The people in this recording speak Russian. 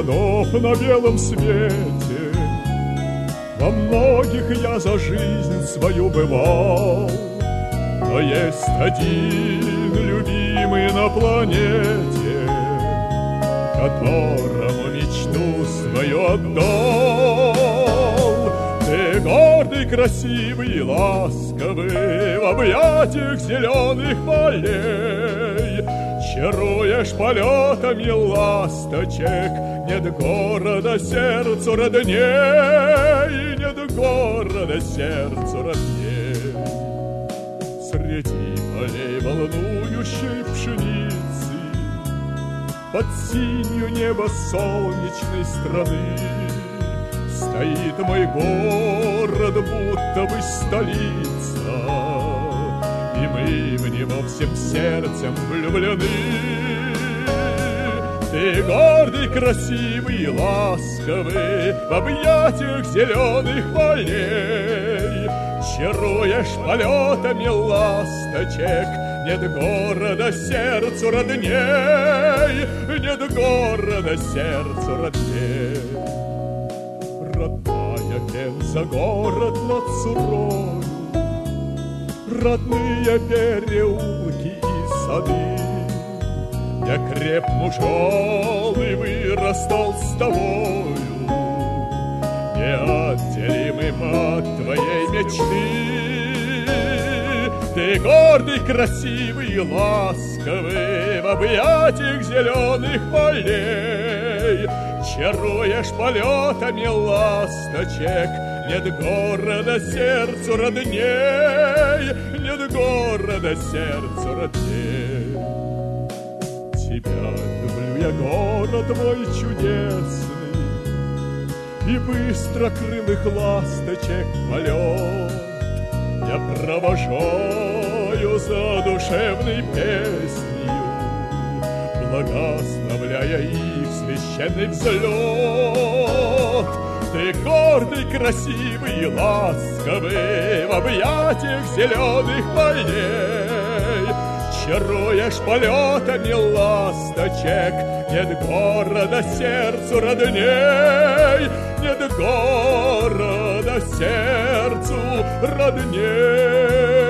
городов на белом свете. Во многих я за жизнь свою бывал, но есть один любимый на планете, которому мечту свою отдал. Ты гордый, красивый и ласковый в объятиях зеленых полей, чаруешь полетами ласточек. Нет города сердцу родней, нет города сердцу родней. Среди полей волнующей пшеницы, под синью небо солнечной страны, стоит мой город, будто бы столица, и мы в него всем сердцем влюблены. Ты гордый, красивый и ласковый в объятиях зеленых полей, чаруешь полетами ласточек. Нет города сердцу родней, нет города сердцу родней. Родная Пенза, город над Сурою, родные переулки и сады. Я крепну жёл и вырастал с тобою, неотделимым от твоей мечты. Ты гордый, красивый и ласковый в объятиях зеленых полей, чаруешь полетами ласточек. Нет города сердцу родней, нет города сердцу родней. Тебя люблю я, город мой чудесный, и быстрокрылых ласточек полет я провожаю задушевной песнью, благословляя их священный взлет. Ты гордый, красивый и ласковый в объятиях зеленых полей, чаруешь полетами ласточек. Нет города сердцу родней, нет города сердцу родней.